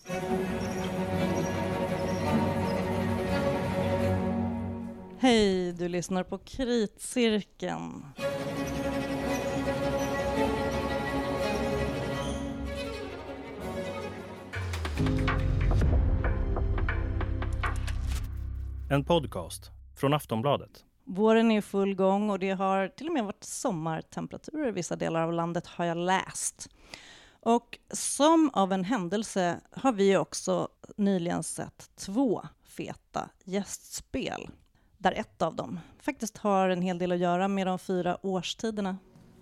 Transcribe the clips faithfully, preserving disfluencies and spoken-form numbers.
Hej, du lyssnar på Kritcirkeln. En podcast från Aftonbladet. Våren är i full gång och det har till och med varit sommartemperaturer i vissa delar av landet, har jag läst. Och som av en händelse har vi också nyligen sett två feta gästspel. Där ett av dem faktiskt har en hel del att göra med de fyra årstiderna.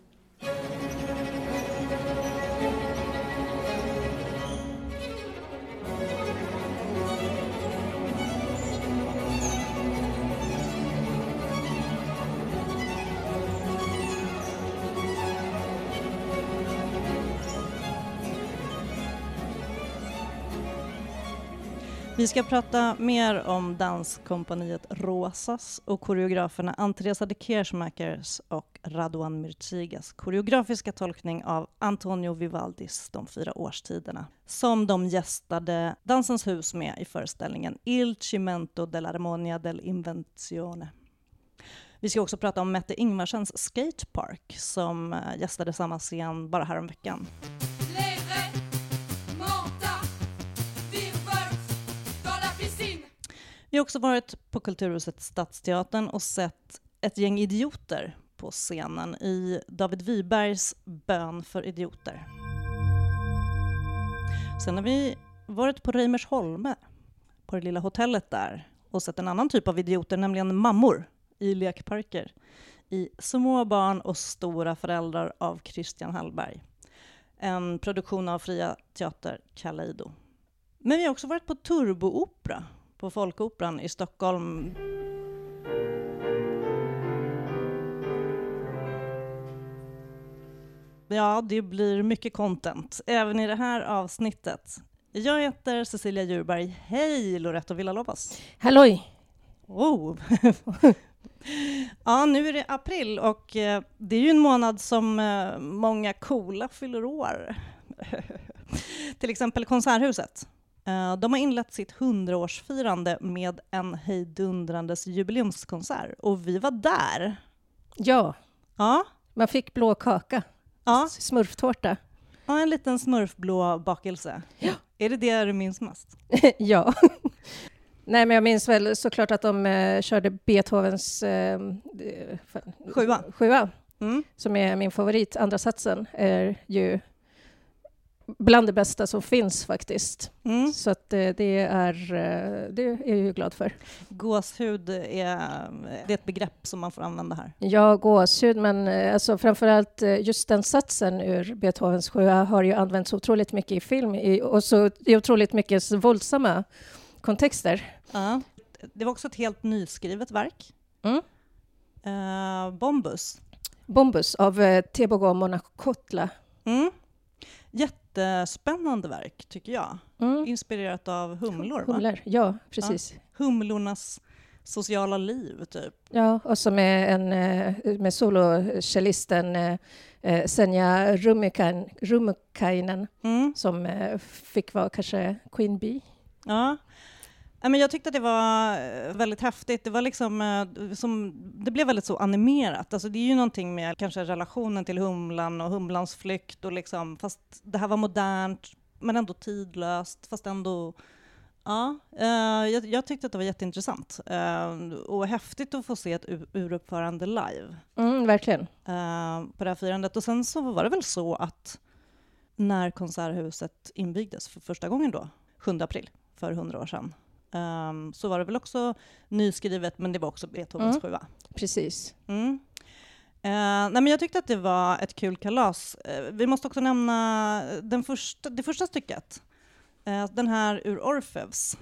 Vi ska prata mer om danskompaniet Rosas och koreograferna Anteresa de Kersmakers och Radovan Myrcigas koreografiska tolkning av Antonio Vivaldis De fyra årstiderna, som de gästade Dansens hus med i föreställningen Il Cimento dell'Armonia dell'Invenzione. Vi ska också prata om Mette Ingvarsens Skatepark som gästade samma scen bara häromveckan. Vi har också varit på Kulturhuset Stadsteatern och sett ett gäng idioter på scenen i David Wibergs Bön för idioter. Sen har vi varit på Reimersholme, på det lilla hotellet där, och sett en annan typ av idioter, nämligen mammor i lekparker, i Små barn och stora föräldrar av Christian Hallberg. En produktion av Fria Teater Kaleido. Men vi har också varit på Turboopera på Folkoperan i Stockholm. Ja, det blir mycket content även i det här avsnittet. Jag heter Cecilia Djurberg. Hej Loretto Villalobos. Halloj! Oh. Ja, nu är det april och eh, det är ju en månad som eh, många coola fyller år. Till exempel Konserthuset. Uh, de har inlett sitt hundraårsfirande med en hejdundrandes jubileumskonsert. Och vi var där. Ja, ja. Man fick blå kaka. Ja. Smurftårta. Ja, en liten smurfblå bakelse. Ja. Är det det du minns mest? Ja. Nej, men jag minns väl såklart att de eh, körde Beethovens eh, sjua. sjua mm. Som är min favorit. Andra satsen är ju bland det bästa som finns faktiskt. Mm. Så att det är, det är jag ju glad för. Gåshud är, det är ett begrepp som man får använda här. Ja, gåshud, men alltså framförallt just den satsen ur Beethovens sjua har ju använts otroligt mycket i film i, och så i otroligt mycket våldsamma kontexter. Ja. Det var också ett helt nyskrivet verk. Mm. Uh, Bombus. Bombus av uh, Tebogo Monakotla. Mm. Jättespännande verk, tycker jag. Mm. Inspirerat av humlor, va? Humlor, ja, precis. Ja. Humlornas sociala liv, typ. Ja, och som är en med solocellisten Senja Rummukainen mm. som fick vara kanske Queen Bee. Ja. Men jag tyckte att det var väldigt häftigt. Det var liksom som, det blev väldigt så animerat. Alltså det är ju någonting med kanske relationen till humlan och humlans flykt och liksom, fast det här var modernt men ändå tidlöst, fast ändå ja, jag, jag tyckte att det var jätteintressant och häftigt att få se ett uruppförande live. Mm, verkligen. På det här firandet. Och sen så var det väl så att när Konserthuset invigdes för första gången då, sjunde april för hundra år sedan. Um, så var det väl också nyskrivet, men det var också Beethovens sjua. Mm. Precis. Mm. Uh, nej, men jag tyckte att det var ett kul kalas. Uh, vi måste också nämna den första, det första stycket. Uh, den här ur Orfeus.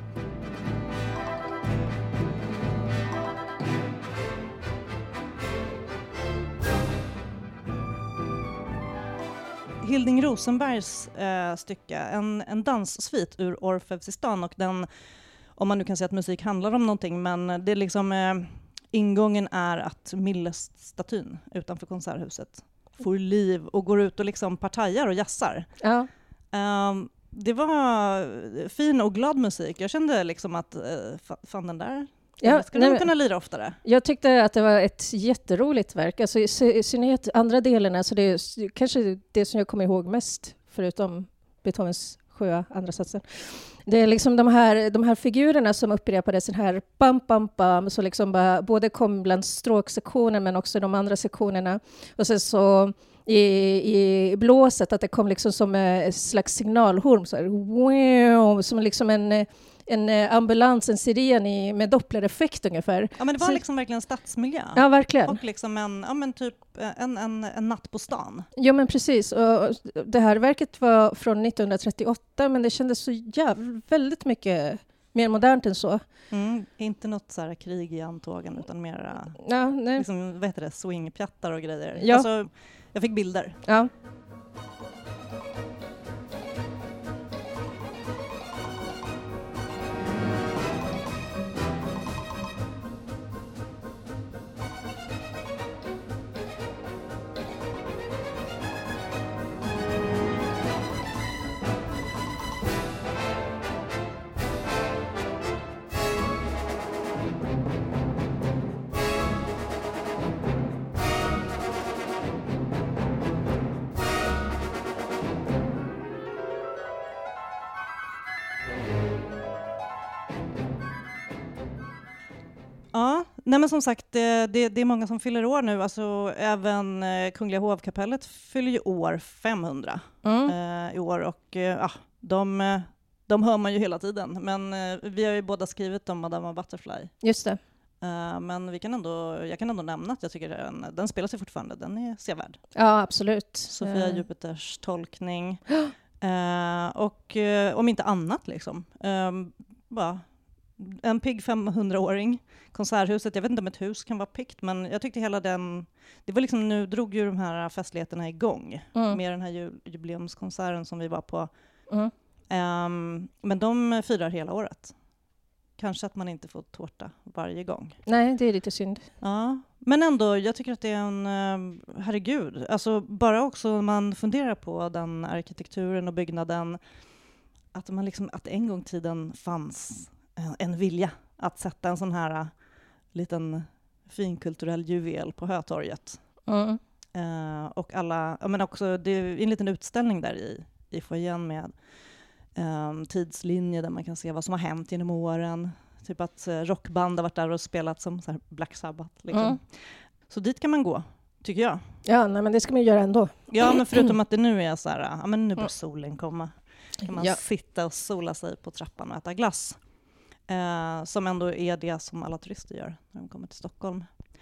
Hilding Rosenbergs uh, stycke, en, en danssvit ur Orfeus i stan, och den, om man nu kan säga att musik handlar om någonting, men det är liksom eh, ingången är att Milles-statyn utanför Konserthuset får liv och går ut och liksom partajar och jassar. Ja. Um, det var fin och glad musik. Jag kände liksom att uh, fan den där ja, skulle nej, kunna lira oftare. Jag tyckte att det var ett jätteroligt verk. Alltså, i synnerhet andra delen, alltså det är kanske det som jag kommer ihåg mest, förutom Beethovens sjua andra satsen. Det är liksom de här, de här figurerna som upprepades, den här bam, bam, bam, så liksom bara, både kom bland stråksektionen men också de andra sektionerna. Och sen så i, i blåset att det kom liksom som ett slags signalhorn, så här, wow, som liksom en, en ambulans, en siren i, med dopplereffekt ungefär. Ja, men det var så, liksom verkligen stadsmiljö. Ja, verkligen. Och liksom en, ja, men typ en, en, en natt på stan. Ja, men precis. Och det här verket var från nittonhundratrettioåtta, men det kändes så jävla, väldigt mycket mer modernt än så. Mm, inte något så här krig i antågen, utan mer ja, nej. Liksom, vad heter det, swingpjattar och grejer. Ja. Alltså, jag fick bilder. Ja. Ja, nej men som sagt, det, det, det är många som fyller år nu. Alltså, även eh, Kungliga hovkapellet fyller ju år femhundra Mm. eh, i år. Och eh, ja, de, de hör man ju hela tiden. Men eh, vi har ju båda skrivit om Madama Butterfly. Just det. Uh, men vi kan ändå, jag kan ändå nämna att jag tycker den, den spelar sig fortfarande. Den är sevärd. Ja, absolut. Sofia Uh. Jupiters tolkning. uh, och uh, om inte annat liksom. Um, bara en pigg femhundraåring. Konserthuset, jag vet inte om ett hus kan vara piggt, men jag tyckte hela den... Det var liksom, nu drog ju de här festligheterna igång. Mm. Med den här ju, jubileumskonserten som vi var på. Mm. Um, men de firar hela året. Kanske att man inte får tårta varje gång. Nej, det är lite synd. Ja, men ändå, jag tycker att det är en... Herregud. Alltså, bara också man funderar på den arkitekturen och byggnaden. Att, man liksom, att en gång i tiden fanns en, en vilja att sätta en sån här uh, liten finkulturell juvel på Hötorget. Mm. Uh, och alla... Ja, men också, det är en liten utställning där i, i foajén med... Um, tidslinje där man kan se vad som har hänt genom åren. Typ att uh, rockband har varit där och spelat som så här Black Sabbath. Liksom. Mm. Så dit kan man gå, tycker jag. Ja, nej, men det ska man göra ändå. Ja, men förutom att det nu är så här, ja, men nu börjar solen komma. Kan man Ja. sitta och sola sig på trappan och äta glass. Uh, som ändå är det som alla turister gör när de kommer till Stockholm.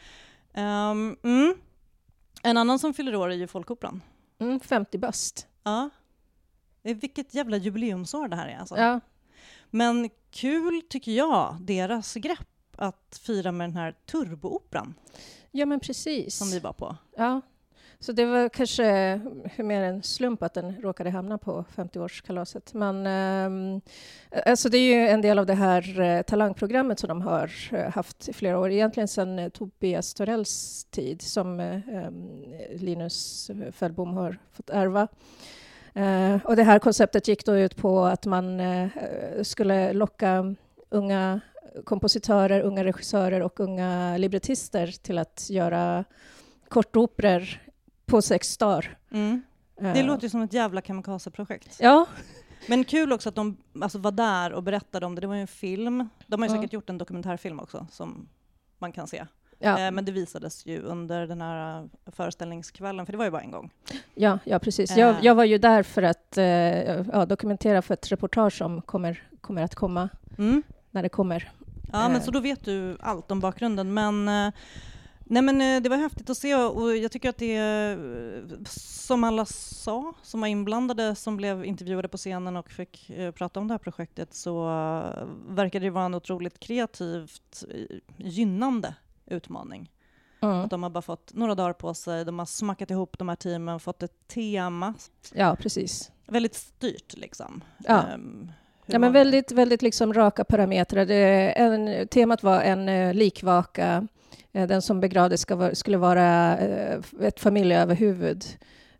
Um, mm. En annan som fyller år är ju Folkoperan. Mm, femtio bast. Ja. Vilket jävla jubileumsår det här är. Alltså. Ja. Men kul tycker jag, deras grepp att fira med den här turbooperan Ja, men precis. som vi var på. Ja. Så det var kanske mer en slump att den råkade hamna på femtioårskalaset. Men um, alltså det är ju en del av det här uh, talangprogrammet som de har uh, haft i flera år. Egentligen sedan uh, Tobias Torells tid som uh, um, Linus Fällbom har fått ärva. Uh, och det här konceptet gick då ut på att man uh, skulle locka unga kompositörer, unga regissörer och unga librettister till att göra kortoperor på sex dagar. Mm. Det Uh, låter ju som ett jävla kamikaze-projekt. Ja. Men kul också att de alltså, var där och berättade om det. Det var ju en film. De har ju Mm. säkert gjort en dokumentärfilm också som man kan se. Ja. Eh, men det visades ju under den här föreställningskvällen, för det var ju bara en gång. Ja, ja, precis. Eh. Jag, jag var ju där för att eh, ja, dokumentera för ett reportage som kommer, kommer att komma Mm. när det kommer. Ja, men Eh. så då vet du allt om bakgrunden. Men, eh, nej, men eh, det var häftigt att se och jag tycker att det är, som alla sa, som var inblandade, som blev intervjuade på scenen och fick eh, prata om det här projektet, så uh, verkade det vara en otroligt kreativt eh, gynnande utmaning. Mm. Att de har bara fått några dagar på sig, de har smackat ihop de här teamen, fått ett tema. Ja, precis. Väldigt styrt liksom. Ja. Um, hur Ja, men var det? väldigt, väldigt liksom raka parametrar. Det, en, temat var en uh, likvaka. Uh, den som begravdes ska, va- skulle vara uh, ett familjeöverhuvud.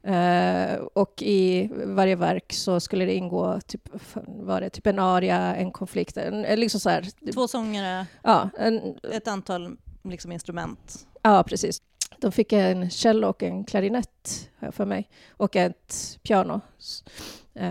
Uh, och i varje verk så skulle det ingå typ, var det, typ en aria, en konflikt. En, liksom så här, Två sångare, ja, en, ett antal liksom, instrument. Ja, precis. De fick en cello och en klarinett för mig. Och ett piano. Uh,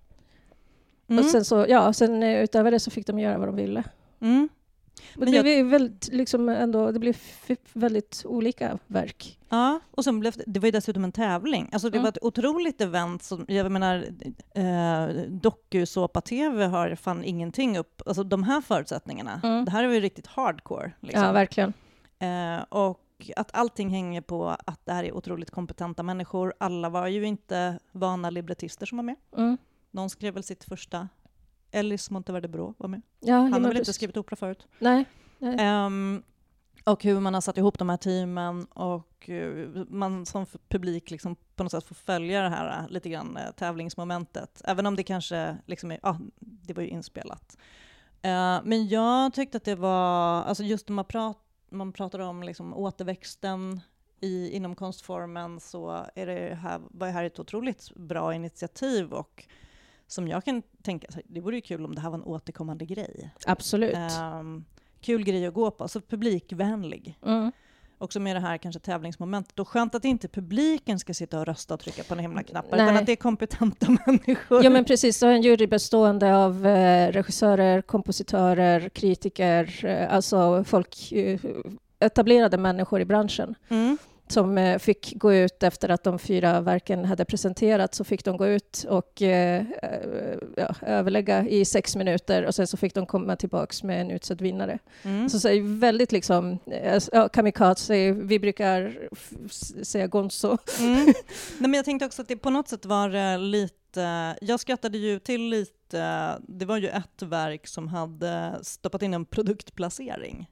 mm. Och sen, så, ja, sen utöver det så fick de göra vad de ville. Mm. Men det, blev väldigt, liksom ändå, det blev väldigt olika verk. Ja, och sen blev det, det var ju dessutom en tävling. Alltså det Mm. var ett otroligt event. Som, jag menar, eh, dokusåpa-tv har fan ingenting upp. Alltså de här förutsättningarna. Mm. Det här är ju riktigt hardcore. Liksom. Ja, verkligen. Eh, och att allting hänger på att det här är otroligt kompetenta människor. Alla var ju inte vana librettister som var med. Mm. Någon skrev väl sitt första. Ellis Monteverde Bro var med. Ja, Han har väl precis. inte skrivit opera förut. Nej. Nej. Um, och hur man har satt ihop de här teamen och uh, man som publik liksom på något sätt får följa det här uh, lite grann uh, tävlingsmomentet. Även om det kanske liksom är, ja, uh, det var ju inspelat. Uh, men jag tyckte att det var, alltså just när man, prat, man pratar om liksom återväxten i, inom konstformen, så är det här, var det här ett otroligt bra initiativ, och som jag kan tänka, det vore ju kul om det här var en återkommande grej. Absolut. Um, kul grej att gå på, så publikvänlig. Mm. Också med det här kanske tävlingsmomentet. Och skönt att inte publiken ska sitta och rösta och trycka på en himla knappar, Nej. utan att det är kompetenta människor. Ja, men precis. Så en jury bestående av eh, regissörer, kompositörer, kritiker, eh, alltså folk, eh, etablerade människor i branschen. Mm. Som eh, fick gå ut efter att de fyra verken hade presenterats, så fick de gå ut och eh, ja, överlägga i sex minuter, och sen så fick de komma tillbaks med en utsedd vinnare. Mm. Så, så är det väldigt liksom, eh, ja, kamikaze, vi brukar f- säga gonzo. Mm. Nej, men jag tänkte också att det på något sätt var uh, lite, jag skrattade ju till lite, det var ju ett verk som hade stoppat in en produktplacering.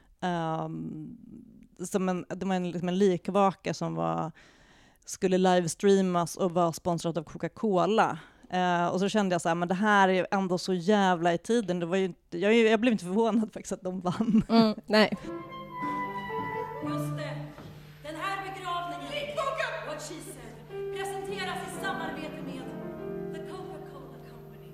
Um, som en, det var en, liksom en likvaka som var, skulle livestreamas och var sponsrad av Coca-Cola. Uh, och så kände jag så här, men det här är ändå så jävla i tiden. Det var ju inte, jag, jag blev inte förvånad faktiskt att de vann. Mm, nej. Just det. Den här begravningen, what she said, presenteras i samarbete med The Coca-Cola Company.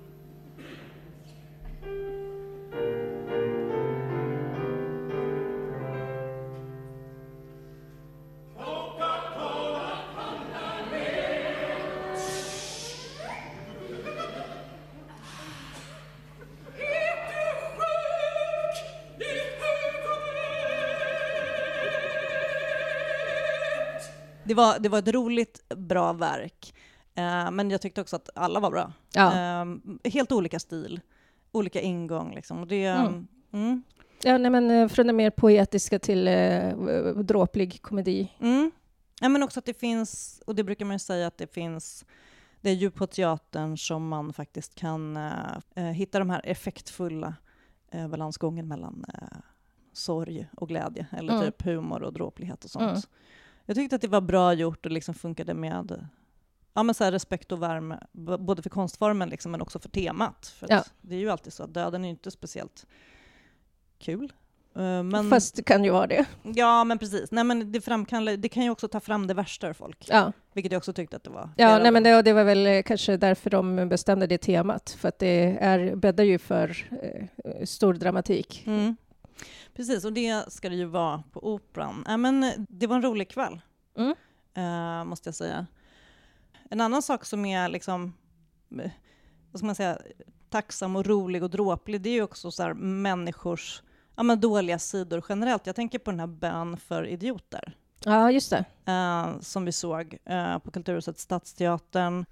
Det var, det var ett roligt, bra verk. Uh, men jag tyckte också att alla var bra. Ja. Uh, helt olika stil, olika ingång. Liksom. Och det, Mm. Mm. Ja, nej, men eh, från det mer poetiska till eh, dråplig komedi. Mm. Ja, men också att det finns, och det brukar man ju säga att det finns, det är ju på teatern som man faktiskt kan uh, hitta de här effektfulla uh, balansgången mellan uh, sorg och glädje, eller Mm. typ humor och dråplighet och sånt. Mm. Jag tyckte att det var bra gjort och liksom funkade med ja, men så här respekt och värme, b- både för konstformen liksom, men också för temat. För Ja. att det är ju alltid så att döden är ju inte speciellt kul. Uh, men, Fast det kan ju vara det. ja, men precis. Nej, men det, framkallar, det kan ju också ta fram det värsta ur folk. Ja, Vilket jag också tyckte att det var. ja Flera nej, men gånger. det, det var väl eh, kanske därför de bestämde det temat. För att det är, bäddar ju för eh, stor dramatik. Mm. Precis, och det ska det ju vara på Operan. Äh, men det var en rolig kväll, Mm. uh, måste jag säga. En annan sak som är liksom, eh, vad ska man säga, tacksam och rolig och dråplig, det är ju också så här människors ja, men dåliga sidor generellt. Jag tänker på den här Bön för idioter Ja, just det. uh, som vi såg uh, på Kulturhuset Stadsteatern.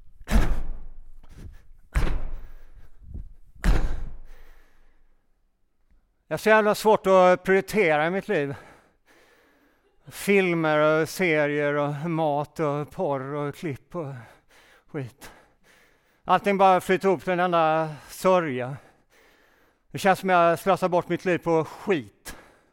Jag har så jävla svårt att prioritera i mitt liv. Filmer och serier och mat och porr och klipp och skit. Allting bara flyter ihop till en enda sörja. Det känns som jag slösar bort mitt liv på skit.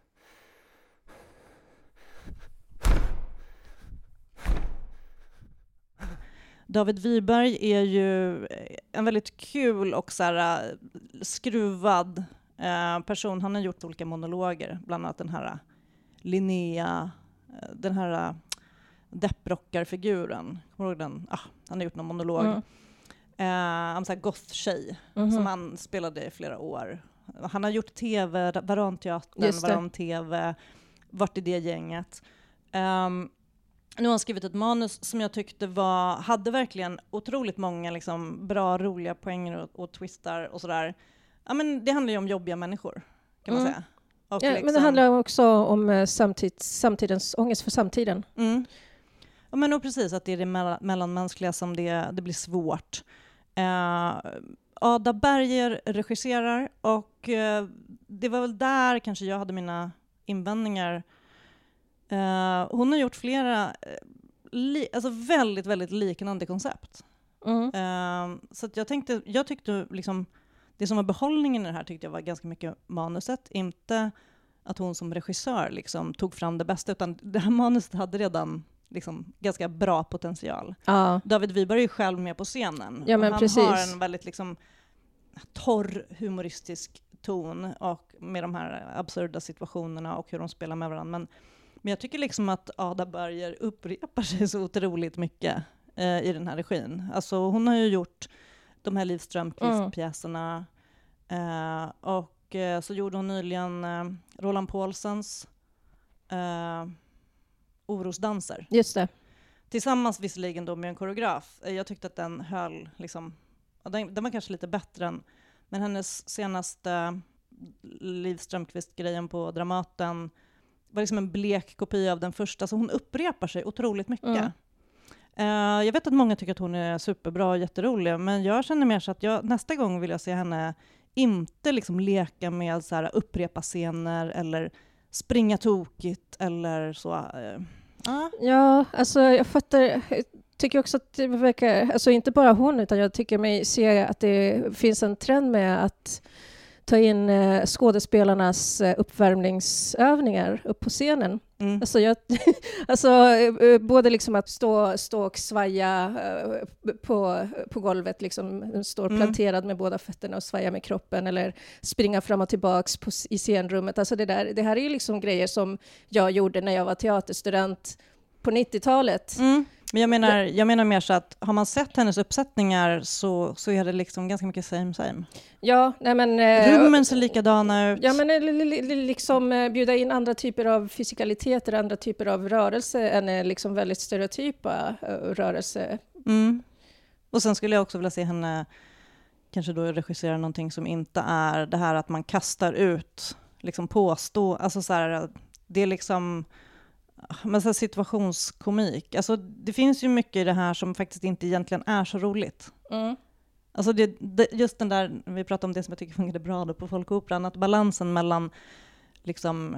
David Wiberg är ju en väldigt kul och så här, uh, skruvad uh, person. Han har gjort olika monologer, bland annat den här uh, Linnea, uh, den här uh, depprockarfiguren. Kommer du ihåg den? Ah, han har gjort någon monolog. Mm. Eh, en sån här goth-tjej Mhm. som han spelade i flera år. Han har gjort tv, Varanteatern, Just det. Varan-tv, varit i det gänget. Um, nu har han skrivit ett manus som jag tyckte var, hade verkligen otroligt många liksom, bra, roliga poänger och, och twistar och sådär. Ja, men det handlar ju om jobbiga människor, kan man Mm. säga. Och Ja, liksom, men det handlar också om eh, samtids, samtidens ångest för samtiden. Mm. Ja, men och precis, att det är det mell- mellanmänskliga som det, det blir svårt. Uh, Ada Berger regisserar och uh, det var väl där kanske jag hade mina invändningar. Uh, hon har gjort flera uh, li- alltså väldigt, väldigt liknande koncept. Mm. Uh, så att jag tänkte, jag tyckte liksom, det som var behållningen i det här tyckte jag var ganska mycket manuset, inte att hon som regissör liksom tog fram det bästa, utan det här manuset hade redan liksom ganska bra potential. Ja. David Wiberg är ju själv med på scenen. Ja, men och han precis. har en väldigt liksom torr humoristisk ton och med de här absurda situationerna och hur de spelar med varandra. Men, men jag tycker liksom att Ada Berger upprepar sig så otroligt mycket eh, i den här regin. Alltså hon har ju gjort de här Liv Strömquist-pjäserna eh, och eh, så gjorde hon nyligen eh, Roland Paulsens eh, Orosdanser. Just det. Tillsammans visserligen då med en koreograf. Jag tyckte att den höll liksom, ja, den, den var kanske lite bättre än, men hennes senaste Liv Strömquist-grejen på Dramaten var liksom en blek kopia av den första, så hon upprepar sig otroligt mycket. Mm. Uh, jag vet att många tycker att hon är superbra och jätterolig, men jag känner mer så att jag, nästa gång vill jag se henne inte liksom leka med så här, upprepa scener eller springa tokigt eller så. Uh, uh. Ja, alltså jag fattar. Jag tycker också att det verkar, alltså inte bara hon, utan jag tycker mig se att det finns en trend med att ta in eh, skådespelarnas eh, uppvärmningsövningar upp på scenen. Mm. Alltså, jag, alltså eh, både liksom att stå, stå och svaja eh, på, på golvet, liksom stå Mm. planterad med båda fötterna och svaja med kroppen, eller springa fram och tillbaks på, i scenrummet. Alltså det, där, det här är ju liksom grejer som jag gjorde när jag var teaterstudent på nittiotalet. Mm. Men jag menar, jag menar mer så att har man sett hennes uppsättningar så, så är det liksom ganska mycket same same. Ja, nej men... Eh, Rummen ser likadana ut. Ja, men eh, li- li- li- liksom eh, bjuda in andra typer av fysikaliteter, andra typer av rörelse än eh, liksom väldigt stereotypa eh, rörelse. Mm. Och sen skulle jag också vilja se henne kanske då regissera någonting som inte är det här att man kastar ut, liksom påstå, alltså så här, det är liksom men så här situationskomik. Alltså det finns ju mycket i det här som faktiskt inte egentligen är så roligt. Mm. Alltså det, det, just den där, vi pratade om det som jag tycker fungerade bra då på Folkoperan, att balansen mellan liksom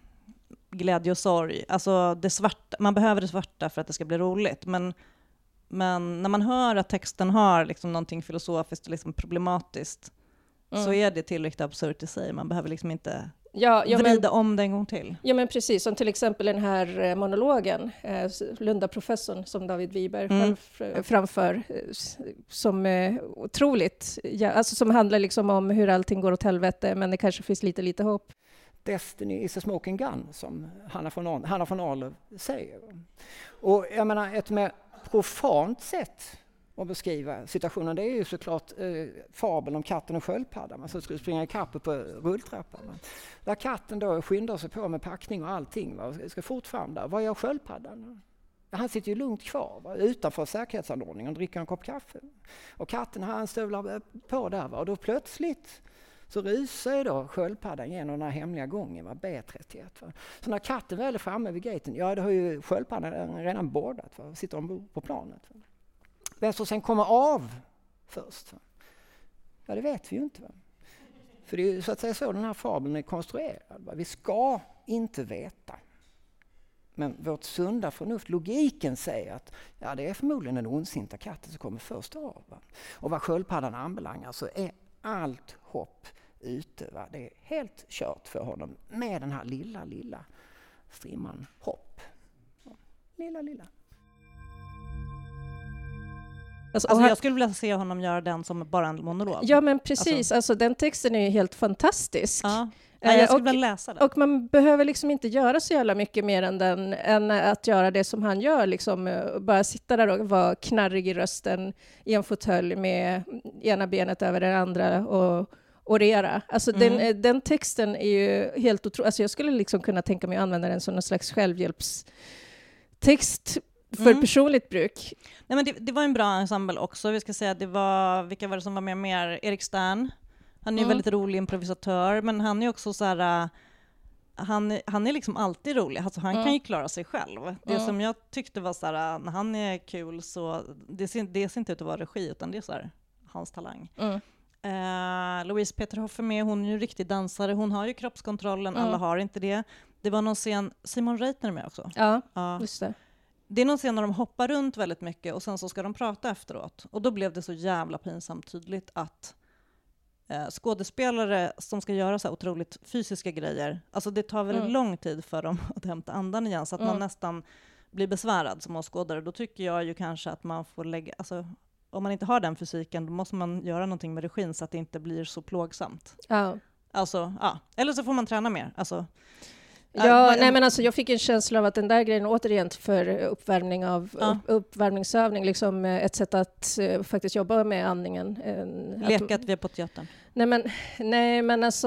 glädje och sorg, alltså det svarta, man behöver det svarta för att det ska bli roligt, men, men när man hör att texten har liksom någonting filosofiskt och liksom problematiskt Mm. så är det tillräckligt absurt i sig, man behöver liksom inte Ja, ja, vrida men, om det en gång till. ja, men precis. Som till exempel den här eh, monologen, eh, Lunda-professorn som David Wiberg Mm. framför, framför eh, s- som eh, otroligt, ja, alltså som handlar liksom om hur allting går åt helvete, men det kanske finns lite, lite hopp. Destiny is a smoking gun, som Hanna von, Ar- Hanna von Arlöv säger. Och jag menar, ett mer profant sätt att beskriva situationen, det är ju såklart eh, fabeln om katten och sköldpaddan. Man så skulle springa i kapp på rulltrappan. Va? Där katten då skyndar sig på med packning och allting, va? Ska fort fram där. Vad gör sköldpaddan? Han sitter ju lugnt kvar, va? Utanför säkerhetsanordningen och dricker en kopp kaffe. Och katten han stövlar på där, va? Och då plötsligt så rusar då sköldpaddan genom den här hemliga gången, va? B trettioett. Va? Så när katten väl är framme vid gaten, ja, det har ju sköldpaddan redan bordat, va? Sitter ombord på planet. Va? Vem som sen kommer av först, va? Ja, det vet vi ju inte. Va? För det är ju så att säga så den här fabeln är konstruerad. Va? Vi ska inte veta. Men vårt sunda förnuft, logiken säger att ja, det är förmodligen den ondsinta katten som kommer först av. Va? Och vad sköldpaddan anbelangar så är allt hopp ute. Va? Det är helt kört för honom med den här lilla, lilla strimman hopp. Ja, lilla, lilla. Alltså, Alltså han, jag skulle vilja se honom göra den som bara en monolog. ja, men precis. Alltså, alltså den texten är ju helt fantastisk. Ja. Nej, jag skulle och, vilja läsa den. och man behöver liksom inte göra så jävla mycket mer än, den, än att göra det som han gör. Liksom, bara sitta där och vara knarrig i rösten i en fåtölj med ena benet över det andra och orera. Alltså mm. den, den texten är ju helt otrolig. Alltså jag skulle liksom kunna tänka mig att använda den som någon slags självhjälpstext för mm. personligt bruk. Nej, men det, det var en bra ensemble också. Vi ska säga att det var, vilka var det som var med mer? Erik Stern. Han är ju mm. väldigt rolig improvisatör, men han är också så här, han, han är liksom alltid rolig. Alltså han mm. kan ju klara sig själv. Det mm. som jag tyckte var så här, när han är kul så det ser, det ser inte ut att vara regi, utan det är så här, hans talang. Mm. Uh, Louise Peterhoff är med, hon är ju riktig dansare. Hon har ju kroppskontrollen, mm. alla har inte det. Det var någon scen, Simon Reitner är med också. Ja, uh. just det. Det är någon scen när de hoppar runt väldigt mycket och sen så ska de prata efteråt. Och då blev det så jävla pinsamt tydligt att eh, skådespelare som ska göra så här otroligt fysiska grejer, alltså det tar väldigt mm. lång tid för dem att hämta andan igen, så att mm. man nästan blir besvärad som åskådare. Då tycker jag ju kanske att man får lägga, alltså om man inte har den fysiken, då måste man göra någonting med regin så att det inte blir så plågsamt. Ja. Alltså, ja. Eller så får man träna mer. Alltså, ja, äh, nej, men alltså, jag fick en känsla av att den där grejen återigen för uppvärmning av ja. upp, uppvärmningsövning, liksom ett sätt att uh, faktiskt jobba med andningen. Uh, Leka att vi är på teatern. Nej, men, nej, men alltså,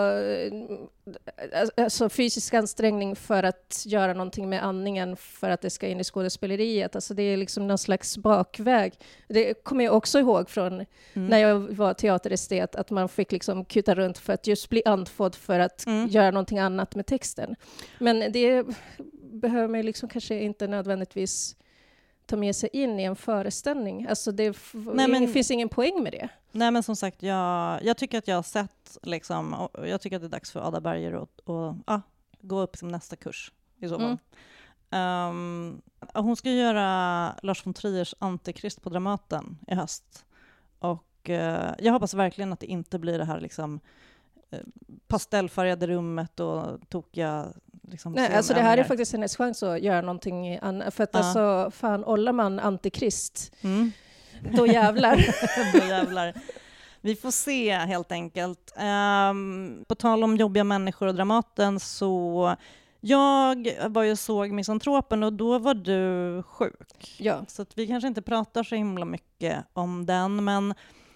alltså fysisk ansträngning för att göra någonting med andningen för att det ska in i skådespeleriet. Alltså det är liksom någon slags bakväg. Det kommer jag också ihåg från mm. när jag var teaterestet, att man fick liksom kuta runt för att just bli andfådd för att mm. göra någonting annat med texten. Men det behöver man liksom kanske inte nödvändigtvis ta med sig in i en föreställning. Alltså det f- Nej, men, finns ingen poäng med det. Nej, men som sagt, jag, jag tycker att jag har sett, liksom, och jag tycker att det är dags för Ada Berger att och, ah, gå upp som nästa kurs i så fall. Mm. Um, hon ska göra Lars von Triers Antikrist på Dramaten i höst. Och uh, jag hoppas verkligen att det inte blir det här liksom uh, pastellfärgade rummet och tokiga liksom. Nej, alltså det här är faktiskt hennes chans att göra någonting annat. För att ja. alltså, fan, ollar man Antikrist, mm. då jävlar. då jävlar. Vi får se helt enkelt. Um, på tal om jobbiga människor och Dramaten, så jag var ju såg Misantropen och då var du sjuk. Ja. Så att vi kanske inte pratar så himla mycket om den, men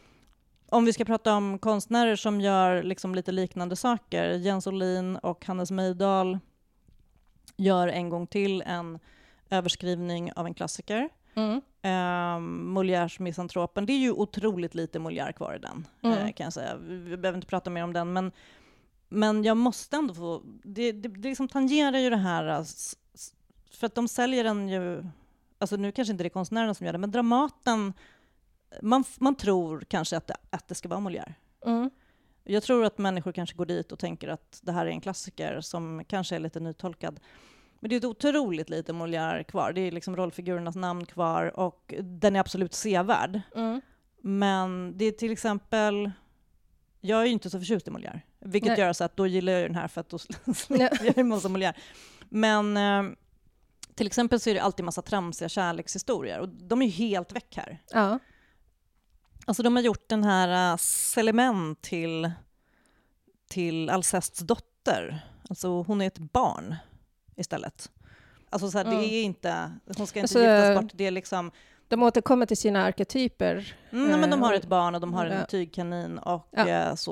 om vi ska prata om konstnärer som gör liksom lite liknande saker. Jens Olin och Hannes Mejdal gör en gång till en överskrivning av en klassiker. Mm. Um, Molières Misantropen. Det är ju otroligt lite Molière kvar i den, mm. uh, kan jag säga. Vi, vi behöver inte prata mer om den, men, men jag måste ändå få... Det, det, det liksom tangerar ju det här, alltså, för att de säljer den ju... Alltså nu kanske inte det är konstnärerna som gör det, men Dramaten, man, man tror kanske att det, att det ska vara Molière. Mm. Jag tror att människor kanske går dit och tänker att det här är en klassiker som kanske är lite nytolkad. Men det är ett otroligt lite Molière kvar. Det är liksom rollfigurernas namn kvar och den är absolut sevärd. Mm. Men det är till exempel... Jag är ju inte så förtjust i Molière. Vilket Nej. gör så att då gillar jag den här för att då slipper jag en massa Molière. Men eh, till exempel så är det alltid massa tramsiga kärlekshistorier. Och de är ju helt väck här. Ja. Alltså de har gjort den här uh, Célimène till, till Alcests dotter. Alltså hon är ett barn istället. Alltså så här, mm. det är inte, hon ska inte alltså, giftas bort. Det är liksom... De återkommer till sina arketyper. Mm, men de har ett barn och de har en ja. tygkanin och ja. eh, så.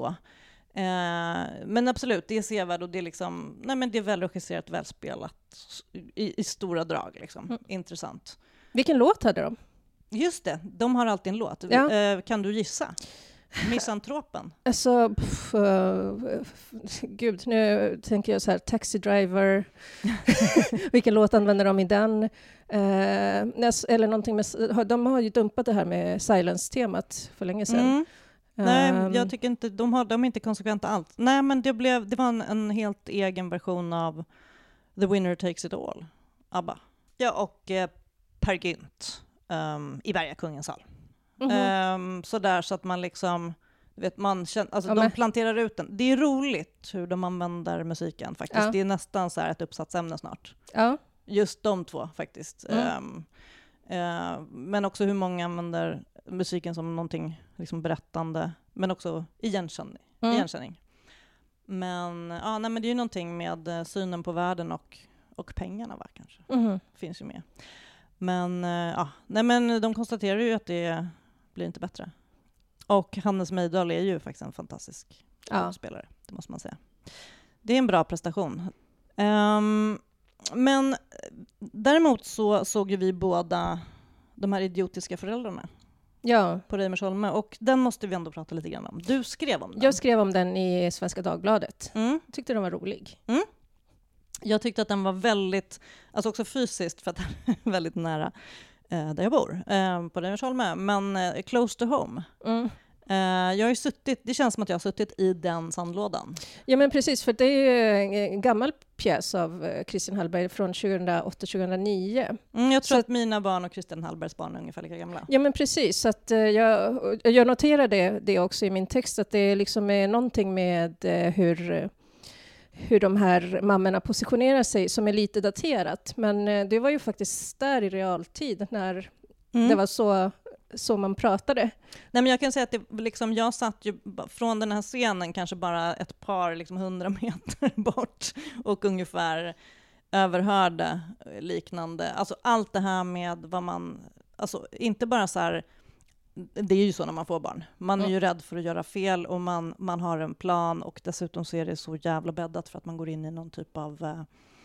Eh, men absolut, det är sevärd och det är liksom, nej men det är välregisserat, välspelat i, i stora drag liksom. Mm. Intressant. Vilken låt hade de? Just det, de har alltid en låt. Ja. Eh, kan du gissa? Misantropen. Alltså, pff, uh, gud, nu tänker jag så här, Taxi Driver. Vilken låt använder de i den? Uh, eller någonting med, de har ju dumpat det här med silence-temat för länge sedan. Mm. Nej, um, jag tycker inte, de, har, de är inte konsekventa alls. Nej, men det, blev, det var en, en helt egen version av The Winner Takes It All, ABBA. Ja, och eh, Per Gynt um, i Bergakungens sal. Mm-hmm. Um, så där så att man liksom vet man känner, alltså ja, de planterar ut den. Det är roligt hur de använder musiken faktiskt. Ja. Det är nästan så här ett uppsatsämne snart. Ja. Just de två faktiskt. Mm. Um, Eh, men också hur många använder musiken som någonting liksom berättande, men också igenkänning. Mm. igenkänning. Men, ja, nej, men det är ju någonting med eh, synen på världen och, och pengarna, va, kanske. Mhm. Finns ju med. Men, eh, ja, nej, men de konstaterar ju att det blir inte bättre. Och Hannes Mejdal är ju faktiskt en fantastisk Ja. spelare, det måste man säga. Det är en bra prestation. Um, men däremot så såg ju vi båda de här idiotiska föräldrarna Ja, på Reimersholme, och den måste vi ändå prata lite grann om. Du skrev om den. jag skrev om den i Svenska Dagbladet. Mm. Tyckte den var rolig. Jag tyckte att den var väldigt, alltså också fysiskt, för att den är väldigt nära eh, där jag bor, eh, på Reimersholme, men eh, close to home. Mm. Eh, jag har ju suttit, det känns som att jag har suttit i den sandlådan. Ja, men precis, för det är ju en gammal pjäs av eh, Christian Hallberg från tjugohundraåtta tjugohundranio. Mm, jag tror Så att mina barn och Christian Hallbergs barn är ungefär lika gamla. Ja, men precis. Så att, eh, jag, jag noterade det också i min text, att det liksom är någonting med eh, hur, hur de här mammorna positionerar sig som är lite daterat. Men eh, det var ju faktiskt där i realtid när Mm. det var så, så man pratade. Nej, men jag kan säga att det, liksom, jag satt ju ba- från den här scenen kanske bara ett par liksom, hundra meter bort och ungefär överhörde liknande. Alltså allt det här med vad man, alltså inte bara så här, det är ju så när man får barn. Man är Mm. ju rädd för att göra fel, och man, man har en plan, och dessutom så är det så jävla bäddat för att man går in i någon typ av, eh,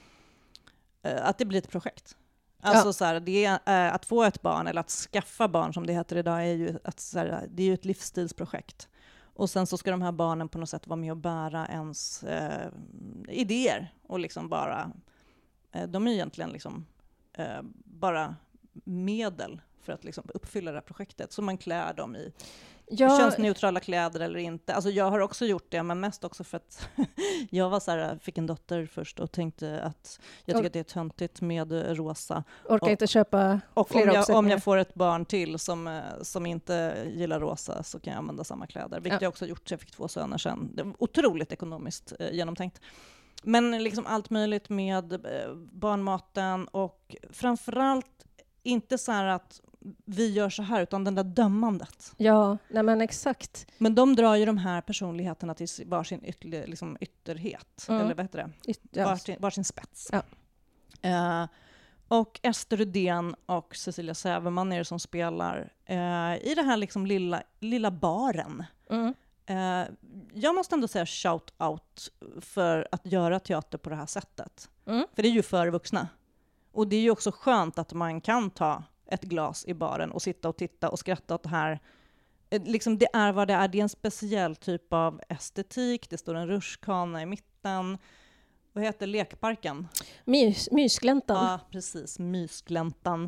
eh, att det blir ett projekt. Alltså Ja. så här, det är, eh, att få ett barn, eller att skaffa barn som det heter idag, är ju, att, så här, det är ju ett livsstilsprojekt. Och sen så ska de här barnen på något sätt vara med och bära ens eh, idéer, och liksom bara, eh, de är egentligen liksom eh, bara medel för att liksom uppfylla det här projektet. Så man klär dem i Ja, könsneutrala kläder eller inte. Alltså jag har också gjort det, men mest också för att jag var så här, fick en dotter först och tänkte att jag tycker Och- att det är töntigt med rosa. orkar och- inte köpa Och om flera jag, om uppsättningar. jag får ett barn till som, eh, som inte gillar rosa, så kan jag använda samma kläder. Vilket Ja. jag också gjort, så jag fick två söner sen. Det var otroligt ekonomiskt eh, genomtänkt. Men liksom allt möjligt med eh, barnmaten, och framförallt inte så här att vi gör så här, utan den där dömandet. Ja, nej men exakt. Men de drar ju de här personligheterna till varsin ytter, liksom ytterhet, Mm. eller vad heter det? Yt- ja. Varsin, varsin spets. Ja. Eh, och Ester Rydén och Cecilia Säverman är det som spelar eh, i det här liksom lilla, lilla baren. Mm. Eh, jag måste ändå säga shout out för att göra teater på det här sättet. Mm. För det är ju för vuxna. Och det är ju också skönt att man kan ta ett glas i baren och sitta och titta och skratta åt det här. Eh, Liksom det är vad det är. Det är en speciell typ av estetik. Det står en rutschkana i mitten. Vad heter lekparken? Mys, mysgläntan. Ja, precis. Mysgläntan.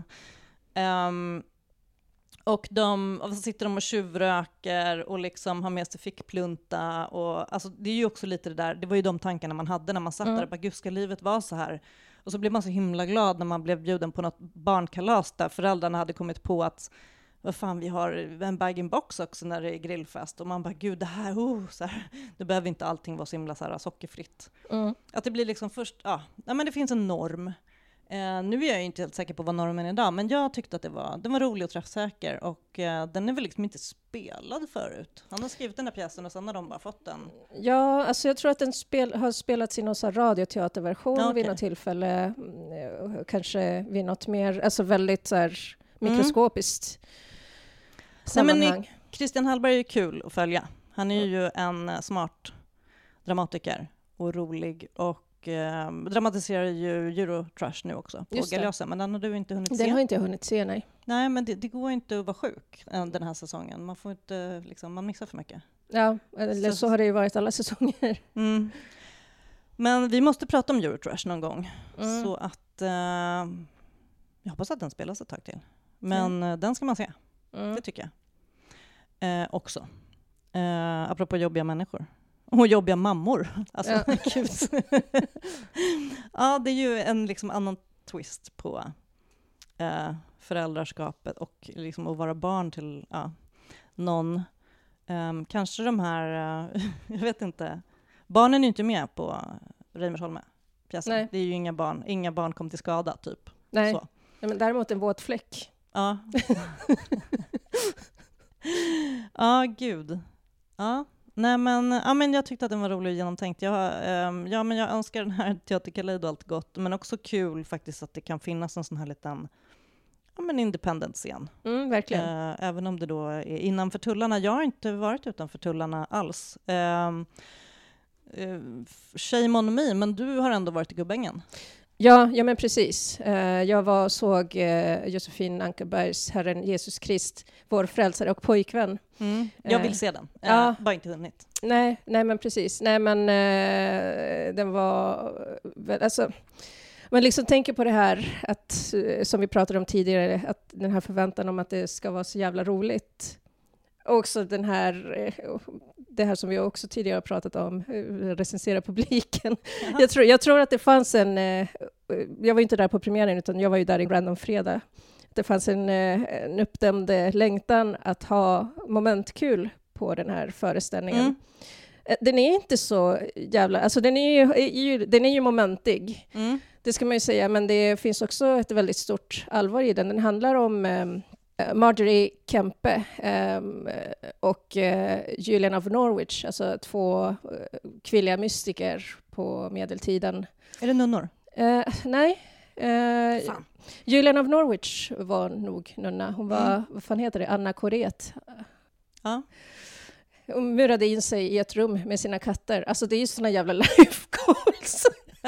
Ehm, och de, och så sitter de och tjuvröker och liksom har med sig fickplunta. Och, alltså, det är ju också lite det där, det var ju de tankarna man hade när man satt Mm. där. Bara, gud, ska livet vara så här? Och så blev man så himla glad när man blev bjuden på något barnkalas där föräldrarna hade kommit på att vad fan, vi har en bag-in-box också när det är grillfest. Och man bara, gud, det här, oh, så här. Det behöver inte allting vara så himla så här, sockerfritt. Mm. Att det blir liksom först, ja, ja men det finns en norm. Eh, nu är jag ju inte helt säker på vad normen är idag, men jag tyckte att det var, den var rolig och träffsäker, och eh, den är väl liksom inte spelad förut. Han har skrivit den här pjäsen och sen har de bara fått den. Ja, alltså jag tror att den spel, har spelats i någon så här radioteaterversion Ja, okej. vid något tillfälle. Mm, eh, Kanske vid något mer, alltså väldigt så här mikroskopiskt Nej, men sammanhang. Christian Hallberg är ju kul att följa. Han är ju en eh, smart dramatiker och rolig, och eh, dramatiserar ju Eurotrash nu också på Just det. Galeosen, men den har du inte hunnit Den se. har inte jag hunnit se, nej. Nej, men det, det går inte att vara sjuk eh, den här säsongen. Man får inte, liksom, man missar för mycket. Ja, eller Så- så har det ju varit alla säsonger. Mm. Men vi måste prata om Eurotrash någon gång. Mm. Så att eh, jag hoppas att den spelas ett tag till. Men eh, den ska man se, Mm. det tycker jag. Eh, också. Eh, apropå jobbiga människor. Och jobbiga mammor. Alltså, Ja. gud. Ja, det är ju en liksom annan twist på eh, föräldraskapet och liksom att vara barn till ja, någon. Um, kanske de här, uh, jag vet inte, barnen är ju inte med på Reimersholme pjäsen. Nej. Det är ju inga barn, inga barn kom till skada typ. Nej, Så. nej, men däremot en våt fläck. Ja. Ja, gud. Ja. Nej, men, ja, men jag tyckte att den var rolig och genomtänkt. Jag, um, ja, men jag önskar den här Teaterkaleido allt gott, men också kul faktiskt att det kan finnas en sån här liten ja, men independent scen. Mm, verkligen. Uh, även om det då är innanför tullarna. Jag har inte varit utanför tullarna alls. Um, uh, shame on me, men du har ändå varit i Gubbängen. Ja, ja men precis. Uh, jag var och såg uh, Josefin Ankarbergs Herren Jesus Krist, vår frälsare och pojkvän. Mm. Jag vill Uh, se den. Uh, ja. Bara inte hunnit. Nej, nej men precis. Nej men uh, den var... Uh, alltså, man liksom tänker på det här att, uh, som vi pratade om tidigare, att den här förväntan om att det ska vara så jävla roligt. Och också den här... Uh, det här som vi också tidigare har pratat om, recensera publiken. Jag tror, jag tror att det fanns en... Eh, jag var inte där på premiären, utan jag var ju där i Random Fredag. Det fanns en, eh, en uppdämd längtan att ha momentkul på den här föreställningen. Mm. Den är inte så jävla... Alltså den är ju, är ju, den är ju momentig. Mm. Det ska man ju säga, men det finns också ett väldigt stort allvar i den. Den handlar om... Eh, Marjorie Kempe um, och uh, Julian of Norwich, alltså två uh, kvinnliga mystiker på medeltiden. Är det nunnor? Uh, nej. Uh, Fan. Julian of Norwich var nog nunna. Hon var, Mm. vad fan heter det, Anna Koret. Ja. Hon murade in sig i ett rum med sina katter. Alltså det är ju såna jävla life goals.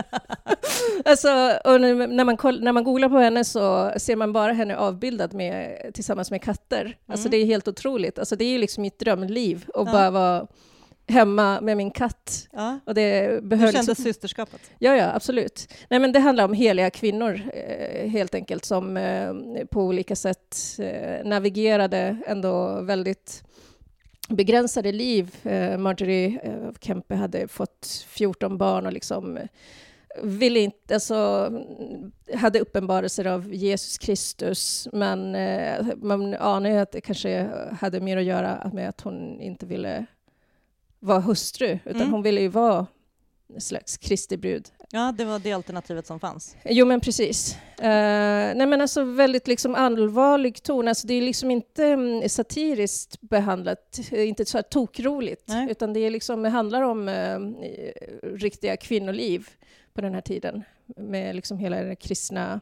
Alltså, och när man, koll, när man googlar på henne så ser man bara henne avbildad med, tillsammans med katter. Mm. Alltså det är helt otroligt. Alltså det är ju liksom mitt drömliv att ja. bara vara hemma med min katt. Ja. Och det du kände liksom, systerskapet? Ja, ja, absolut. Nej, men det handlar om heliga kvinnor eh, helt enkelt som eh, på olika sätt eh, navigerade ändå väldigt begränsade liv. Eh, Marjorie eh, Kempe hade fått fjorton barn och liksom ville inte, alltså, hade uppenbarelser av Jesus Kristus, men eh, man anar ju att det kanske hade mer att göra med att hon inte ville vara hustru, utan mm. hon ville ju vara en slags Kristi brud. Ja, det var det alternativet som fanns. Jo, men precis. Uh, nej, men alltså väldigt liksom allvarlig ton. Alltså det är liksom inte um, satiriskt behandlat, inte så här tokroligt, nej. Utan det är liksom, det handlar om uh, riktiga kvinnoliv på den här tiden, med liksom hela det kristna,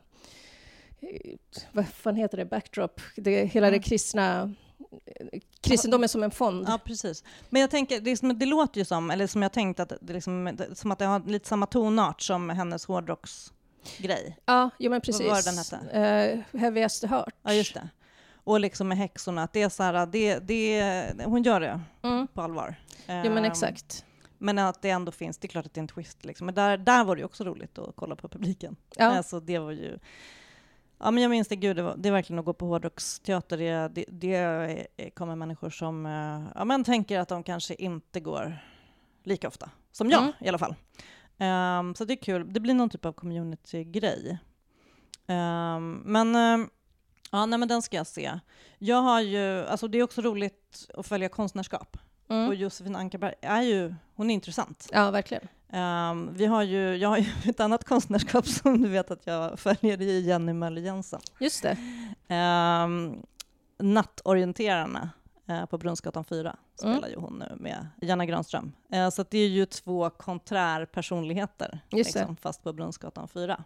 vad fan heter det, backdrop, det, hela mm. det kristna, kristendomen som en fond. Ja, precis. Men jag tänker, det, som, det låter ju som, eller som jag tänkt, att det, liksom, som att det har lite samma tonart som hennes hårdrocksgrej. Ja, jo men precis. Vad var den hette? Uh, Heaviest Heart. Ja, just det. Och liksom med häxorna, att det är så här, det, det, hon gör det mm. på allvar. Jo men exakt. Men att det ändå finns, det är klart att det är en twist liksom. Men där, där var det ju också roligt att kolla på publiken. Ja. Alltså det var ju... Ja, men jag minns det, gud, det, var, det är verkligen att gå på hårdrocksteater. Det, det, det kommer människor som ja, men tänker att de kanske inte går lika ofta. Som jag, mm. i alla fall. Um, så det är kul. Det blir någon typ av community-grej. Um, men, um, ja, nej, men den ska jag se. Jag har ju, alltså det är också roligt att följa konstnärskap. Mm. Och Josefin Ankarberg är ju, hon är intressant. Ja, verkligen. Um, vi har ju, jag har ju ett annat konstnärskap som du vet att jag följer, i Jenny Möller Jensen. Just det. Um, nattorienterarna uh, på Brunnsgatan fyra spelar mm. ju hon nu med Janna Granström. Uh, så att det är ju två konträrpersonligheter, liksom, fast på Brunnsgatan fyra.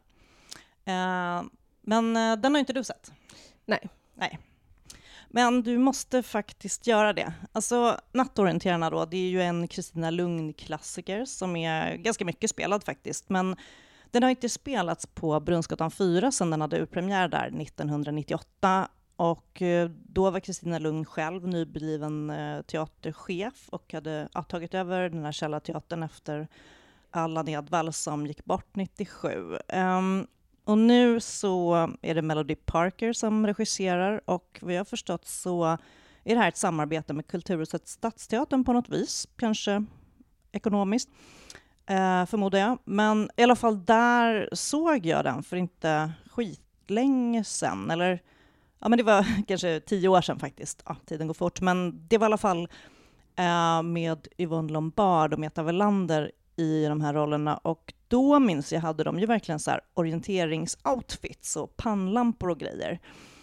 Uh, men uh, den har inte du sett? Nej. Nej. Men du måste faktiskt göra det. Alltså, nattorienterarna då, det är ju en Kristina Lugn-klassiker som är ganska mycket spelad faktiskt. Men den har inte spelats på Brunnsgatan fyra sedan den hade urpremiär där nittonhundranittioåtta. Och då var Kristina Lugn själv nybliven teaterchef och hade ja, tagit över den här Källarteatern efter Allan Edwall som gick bort nittiosju. Um, Och nu så är det Melody Parker som regisserar, och vad jag har förstått så är det här ett samarbete med Kulturhuset Stadsteatern på något vis, kanske ekonomiskt, eh, förmodar jag. Men i alla fall där såg jag den för inte skitlänge sedan, eller ja, men det var kanske tio år sedan faktiskt. Ja, tiden går fort, men det var i alla fall eh, med Yvonne Lombard och Meta Velander i de här rollerna, och då minns jag hade de ju verkligen så här orienteringsoutfits och pannlampor och grejer.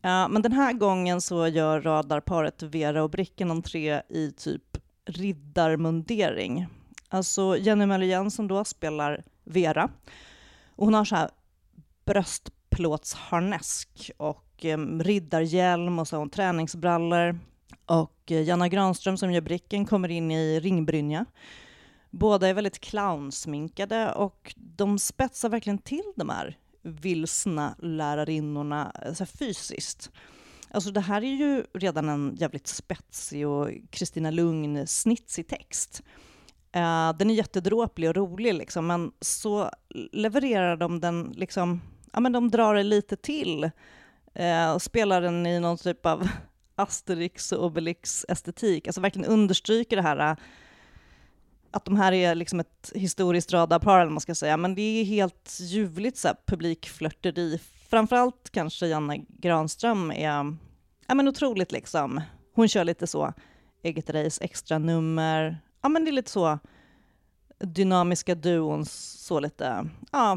Uh, men den här gången så gör radarparet Vera och Bricken entré i typ riddarmundering. Alltså Jenny Möller Jensen då spelar Vera. Och hon har så här bröstplåtsharnesk och um, riddarhjälm och så har hon träningsbrallor. Och uh, Janna Granström som gör Bricken kommer in i ringbrynja. Båda är väldigt clownsminkade och de spetsar verkligen till de här vilsna lärarinnorna så här fysiskt. Alltså det här är ju redan en jävligt spetsig och Kristina Lugn snitsig text. Uh, den är jättedråplig och rolig liksom, men så levererar de den liksom, ja men de drar det lite till uh, och spelar den i någon typ av Asterix och Obelix estetik, alltså verkligen understryker det här uh, att de här är liksom ett historiskt radarpar, eller man ska säga, men det är helt ljuvligt så här publikflörteri. Framförallt kanske Janna Granström är ja, men otroligt liksom. Hon kör lite så eget race, extra nummer. Ja, men det är lite så dynamiska duon, så lite ja,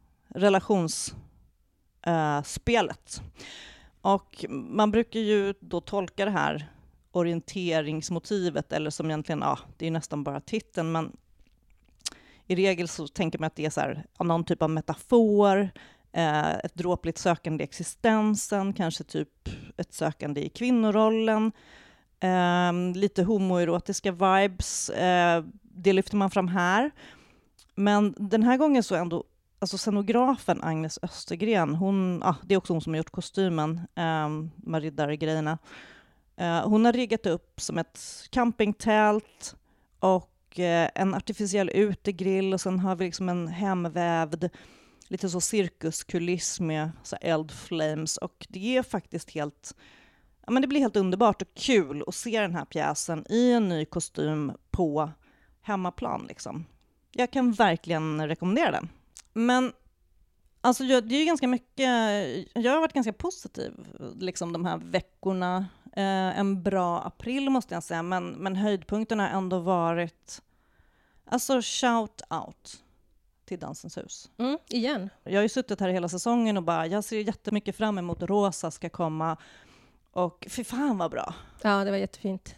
relationsspelet. Uh, och man brukar ju då tolka det här orienteringsmotivet, eller som egentligen, ja, det är nästan bara titeln, men i regel så tänker man att det är så här, någon typ av metafor, eh, ett dråpligt sökande i existensen, kanske typ ett sökande i kvinnorollen, eh, lite homoerotiska vibes, eh, det lyfter man fram här. Men den här gången så ändå, alltså scenografen Agnes Östergren, hon, ah, det är också hon som har gjort kostymen, eh, med riddargrejerna. Uh, hon har riggat upp som ett campingtält och uh, en artificiell utegrill, och sen har vi liksom en hemvävd lite så cirkuskuliss med så eldflames, och det är faktiskt helt, ja, men det blir helt underbart och kul att se den här pjäsen i en ny kostym på hemmaplan liksom. Jag kan verkligen rekommendera den. Men alltså jag, det är ju ganska mycket, jag har varit ganska positiv liksom de här veckorna. Eh, en bra april måste jag säga, men, men höjdpunkten har ändå varit alltså shout out till Dansens hus. Mm, igen. Jag har ju suttit här hela säsongen och bara, jag ser jättemycket fram emot Rosa ska komma, och fy fan vad bra. Ja, det var jättefint.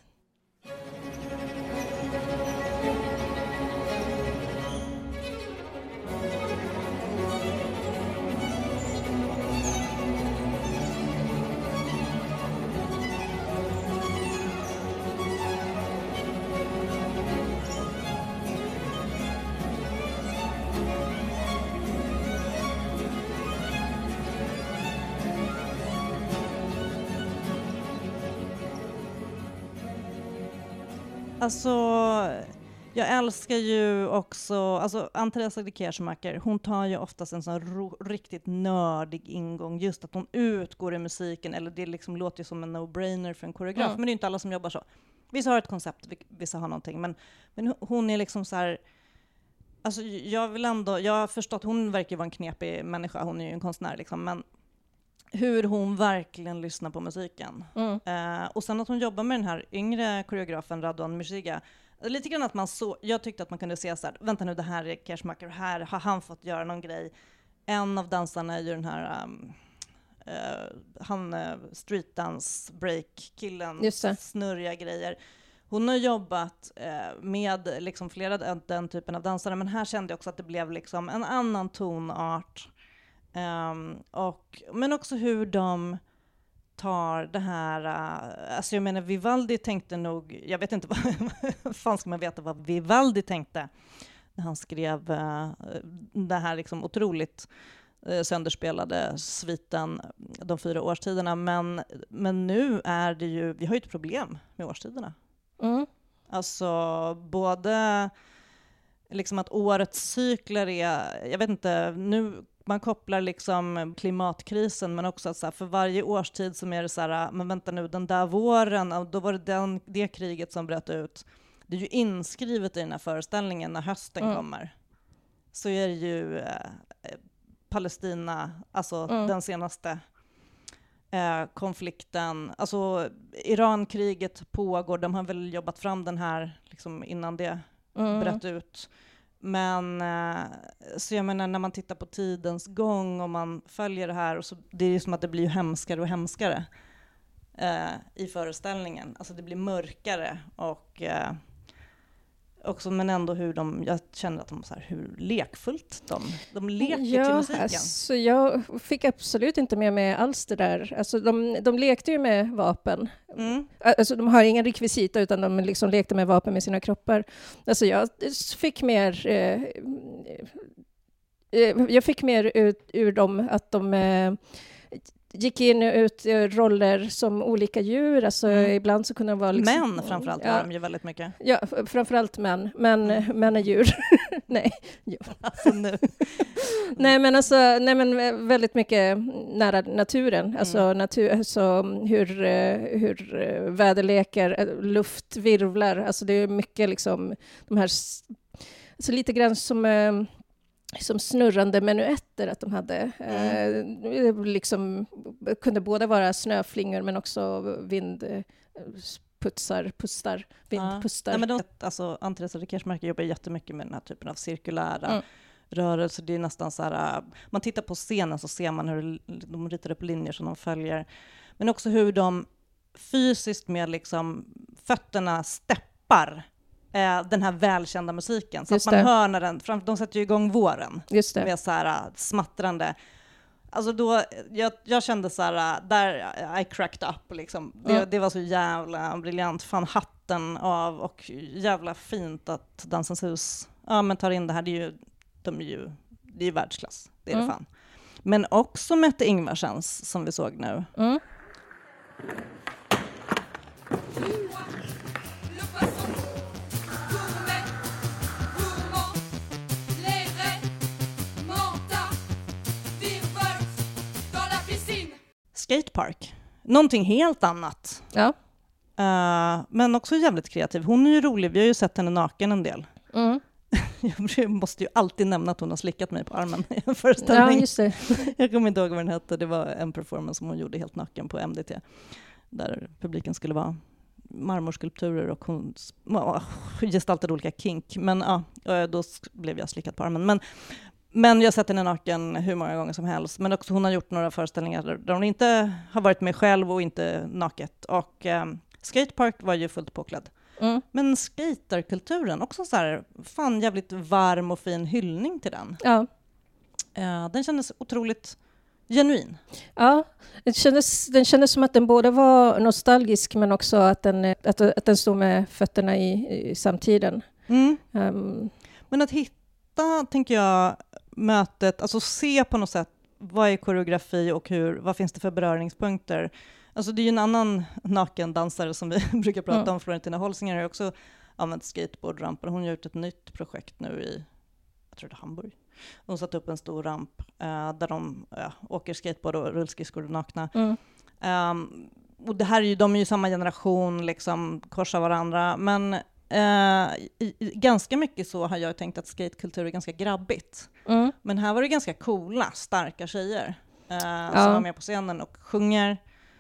Alltså, jag älskar ju också, alltså Ann-Therese de Kersmacher, hon tar ju oftast en sån ro, riktigt nördig ingång, just att hon utgår i musiken, eller det liksom låter ju som en no-brainer för en koreograf, mm. men det är inte alla som jobbar så. Vissa har ett koncept, vissa har någonting, men, men hon är liksom så här, alltså jag vill ändå, jag har förstått, hon verkar vara en knepig människa, hon är ju en konstnär liksom, men hur hon verkligen lyssnar på musiken. Mm. Uh, och sen att hon jobbar med den här yngre koreografen Raduan Mirziga. Lite grann att man så, jag tyckte att man kunde se så här, vänta nu, det här är Kersmacher, här har han fått göra någon grej. En av dansarna är ju den här um, uh, han uh, streetdance break killen, snurriga grejer. Hon har jobbat uh, med liksom flera den, den typen av dansare, men här kände jag också att det blev liksom en annan tonart. Um, och, men också hur de tar det här, uh, alltså jag menar Vivaldi tänkte nog, jag vet inte vad fan ska man veta vad Vivaldi tänkte när han skrev uh, det här liksom otroligt uh, sönderspelade sviten de fyra årstiderna, men, men nu är det ju, vi har ju ett problem med årstiderna. Mm. Alltså både liksom att årets cykler är, jag vet inte, nu man kopplar liksom klimatkrisen, men också att så här, för varje årstid som är det så här, men vänta nu, den där våren, då var det den, det kriget som bröt ut. Det är ju inskrivet i den här föreställningen när hösten mm. kommer. Så är det ju eh, Palestina, alltså mm. den senaste eh, konflikten. Alltså Irankriget pågår, de har väl jobbat fram den här liksom, innan det mm. bröt ut. men eh, så jag menar när man tittar på tidens gång och man följer det här, och så, det är ju som att det blir hemskare och hemskare eh, i föreställningen. Alltså det blir mörkare och eh, också, men ändå hur de, jag känner att de så här, hur lekfullt de, de leker ja, till musiken. Alltså jag fick absolut inte med mig alls det där. Alltså de, de lekte ju med vapen. Mm. Alltså de har ingen rekvisita utan de liksom lekte med vapen med sina kroppar. Alltså jag fick mer eh, eh, jag fick mer ut ur dem att de eh, gick in och ut i roller som olika djur. Alltså Mm. ibland så kunde de vara liksom, Män framförallt ja, var de ju väldigt mycket. ja, f- framförallt män. Men Mm. män är djur. Nej. Alltså nu. Nej men alltså nej men vä- väldigt mycket nära naturen, alltså Mm. natur, alltså hur eh, hur eh, väderlekar, eh, luft virvlar, alltså det är mycket liksom de här s- alltså lite grann som eh, som snurrande menuetter att de hade eh, liksom kunde både vara snöflingor men också vind eh, putsar pustar vindpustar. Ja. Nej, men de, alltså Ann-Therese Kersmacher jobbar jättemycket med den här typen av cirkulära Mm. rörelser. Det är nästan så här, äh, man tittar på scenen så ser man hur de ritar upp linjer som de följer. Men också hur de fysiskt med liksom fötterna steppar eh, den här välkända musiken. Så Just att man det. hör när den, fram, de sätter ju igång våren Just det. med så här äh, smattrande. Alltså då, jag, jag kände så här, äh, där I cracked up liksom. Det, Mm. det var så jävla briljant. Fan hatten av och jävla fint att Dansens hus ja, men tar in det här. Det är ju, de är ju, det är ju världsklass. Det är Mm. det fan. Men också Mette Ingvarsens som vi såg nu. Mm. Le poisson, gourmet, gourmand, les raies, manta, virevolte dans la piscine. Skatepark. Någonting helt annat. Ja. Uh, men också jävligt kreativ. Hon är ju rolig. Vi har ju sett henne naken en del. Mm. Jag måste ju alltid nämna att hon har slickat mig på armen i en Ja, föreställning. just det. Jag kommer inte ihåg vad den hette. Det var en performance som hon gjorde helt naken på M D T. Där publiken skulle vara marmorskulpturer och hon oh, gestaltade olika kink. Men ja, då blev jag slickad på armen. Men, men jag har sett henne naken hur många gånger som helst. Men också hon har gjort några föreställningar där hon inte har varit med själv och inte naket. Och eh, Skatepark var ju fullt påklädd. Mm. Men skaterkulturen, också så här, fan jävligt varm och fin hyllning till den. Ja. Eh, den kändes otroligt genuin. Ja, den kändes, den kändes som att den både var nostalgisk men också att den, att, att den stod med fötterna i, i samtiden. Mm. Um, Men att hitta, tänker jag, mötet, alltså se på något sätt vad är koreografi och hur, vad finns det för beröringspunkter. Alltså det är ju en annan nakendansare som vi brukar prata Mm. om, Florentina Holsinger har också använt skateboardramper. Hon har gjort ett nytt projekt nu i, jag tror det är Hamburg. Hon satte upp en stor ramp eh, där de ja, åker skateboard och rullskridskor nakna. mm. Um, och det här är ju, de är ju samma generation, liksom korsar varandra. Men uh, i, i, ganska mycket så har jag tänkt att skatekultur är ganska grabbigt. Mm. Men här var det ganska coola, starka tjejer uh, Ja. som var med på scenen och sjunger.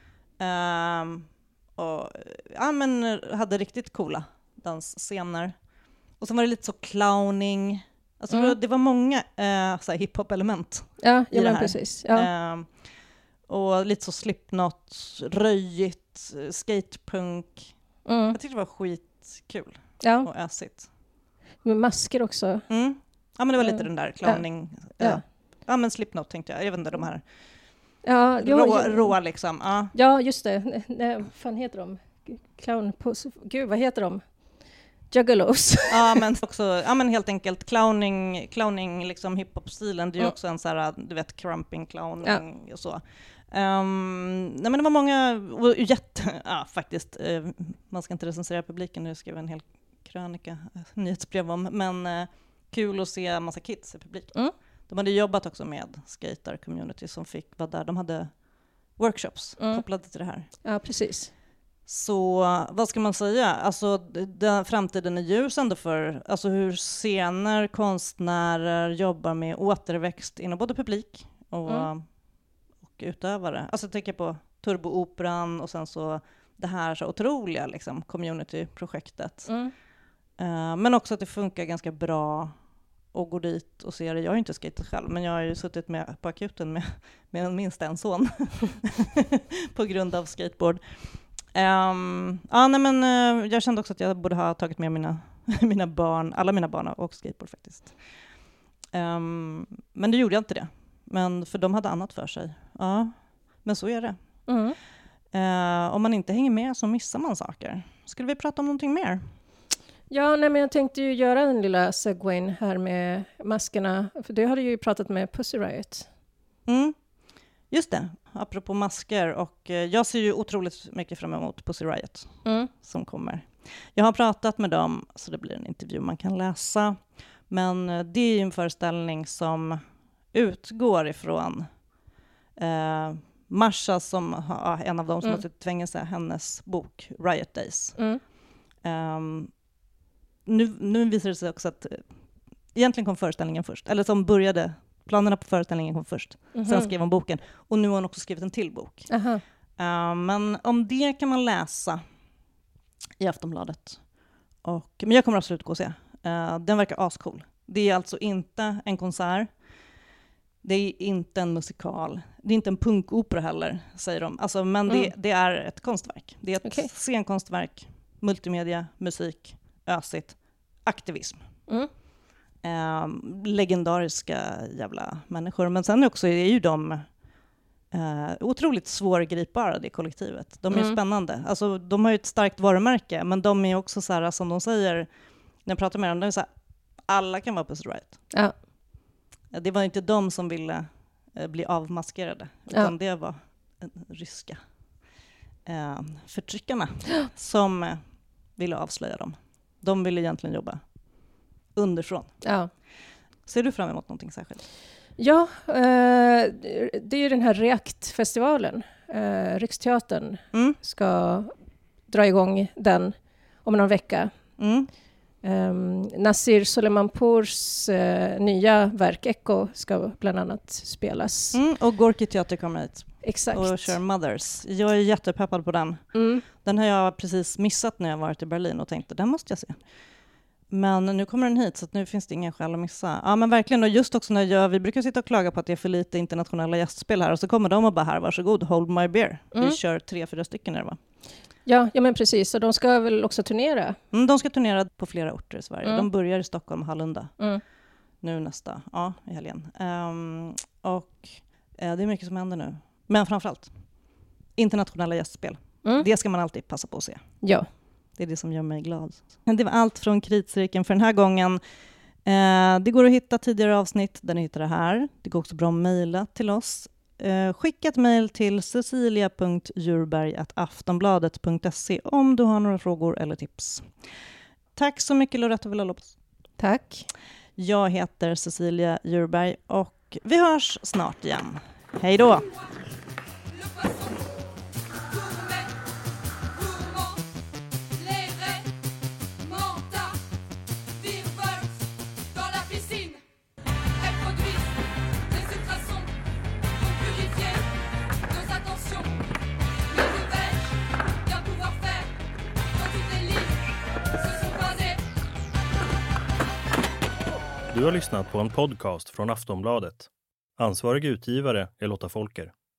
Um, och ja, men hade riktigt coola dansscener. Och sen var det lite så clowning. Alltså Mm. det, var, det var många uh, så här hiphop-element. Ja, I ja det men här. precis. Ja. Ehm, och lite så Slipknot, röjigt, skatepunk. Mm. Jag tyckte det var skitkul Ja, och ösigt. med masker också. Mm. Ja, men det var lite Mm. den där clowning. Ja. Ja. Ja, men Slipknot tänkte jag. Jag vet inte, de här Ja, jo, rå, jo. råa liksom. Ja. Ja, just det. Nej, vad fan heter de? Clown på... Gud, vad heter de? Juggalos. Ja, men också, ja, men helt enkelt clowning, clowning liksom hiphop-stilen. Det är ju Mm. också en så här, du vet, crumping clowning och så. Um, nej, men det var många, och jätte, ja faktiskt, eh, man ska inte recensera publiken, jag skrev en hel krönika, eh, nyhetsbrev om, men eh, kul att se en massa kids i publiken. Mm. De hade jobbat också med skater-community som fick vara där, de hade workshops Mm. kopplade till det här. Ja, precis. Så vad ska man säga? Alltså, den framtiden är ljus ändå för alltså hur scener, konstnärer jobbar med återväxt inom både publik och, Mm. och utövare. Alltså jag tänker på Turbooperan och sen så det här så otroliga liksom, community-projektet. Mm. Uh, men också att det funkar ganska bra och går dit och ser det. Jag har ju inte skatat själv, men jag har ju suttit med på akuten med, med minst en son på grund av skateboard. Um, ja, nej, men, uh, jag kände också att jag borde ha tagit med mina, mina barn, alla mina barn och skateboard faktiskt. Um, men det gjorde jag inte det. Men för de hade annat för sig. Ja, men så är det. Mm. Uh, om man inte hänger med så missar man saker. Skulle vi prata om någonting mer? Ja, nej, men jag tänkte ju göra den lilla segwayn här med maskerna. För det har du ju pratat med Pussy Riot. Mm. Just det, apropå masker. Och uh, jag ser ju otroligt mycket fram emot Pussy Riot Mm. som kommer. Jag har pratat med dem, så det blir en intervju man kan läsa. Men uh, det är ju en föreställning som utgår ifrån uh, Marsha, som har en av dem som Mm. har suttit i fängelse, hennes bok Riot Days. Mm. Um, nu, nu visar det sig också att uh, egentligen kom föreställningen först. Eller som började, planerna på föreställningen kom först. Mhm. Sen skrev hon boken. Och nu har hon också skrivit en till bok. Aha. Uh, men om det kan man läsa i Aftonbladet. Och, men jag kommer absolut gå och se. Uh, den verkar ascool. Det är alltså inte en konsert. Det är inte en musikal. Det är inte en punkopera heller, säger de. Alltså, men det, Mm. det är ett konstverk. Det är ett Okej. scenkonstverk, multimedia, musik, ösigt, aktivism. Mm. Eh, legendariska jävla människor. Men sen också är ju de eh, otroligt svårgripbara, det kollektivet. De är Mm. spännande. Alltså, de har ju ett starkt varumärke, men de är också så här, som de säger, när jag pratar med dem, de är så här, alla kan vara Pussy Riot. Ja. Det var inte de som ville eh, bli avmaskerade, utan det var eh, ryska eh, förtryckarna som eh, ville avslöja dem. De ville egentligen jobba underifrån. Ja. Ser du fram emot någonting särskilt? Ja, eh, det är ju den här React-festivalen. Eh, Riksteatern Mm. ska dra igång den om någon vecka. Mm. Um, Nasir Soleimanpours uh, nya verk Echo ska bland annat spelas. Mm. Och Gorky Teater kommer hit Exakt. och kör Mothers. Jag är jättepeppad på den. Mm. Den har jag precis missat när jag varit i Berlin och tänkte, den måste jag se. Men nu kommer den hit, så att nu finns det ingen skäl att missa. Ja, men verkligen. Och just också när jag, vi brukar sitta och klaga på att det är för lite internationella gästspel här, och så kommer de och bara, här, varsågod, hold my beer. Mm. Vi kör tre, fyra stycken där, va? Ja, ja, men precis. Och de ska väl också turnera? Mm, de ska turnera på flera orter i Sverige. Mm. De börjar i Stockholm och Hallunda Mm. nu nästa, ja, i helgen. Um, och uh, det är mycket som händer nu. Men framförallt, internationella gästspel. Mm. Det ska man alltid passa på att se. Ja. Det är det som gör mig glad. Det var allt från Kritcirkeln för den här gången. Eh, det går att hitta tidigare avsnitt där ni hittar det här. Det går också bra att mejla till oss. Eh, skicka ett mejl till cecilia punkt djurberg at aftonbladet punkt se om du har några frågor eller tips. Tack så mycket, Loretta Villalobos. Tack. Jag heter Cecilia Djurberg och vi hörs snart igen. Hej då! Du har lyssnat på en podcast från Aftonbladet. Ansvarig utgivare är Lotta Folker.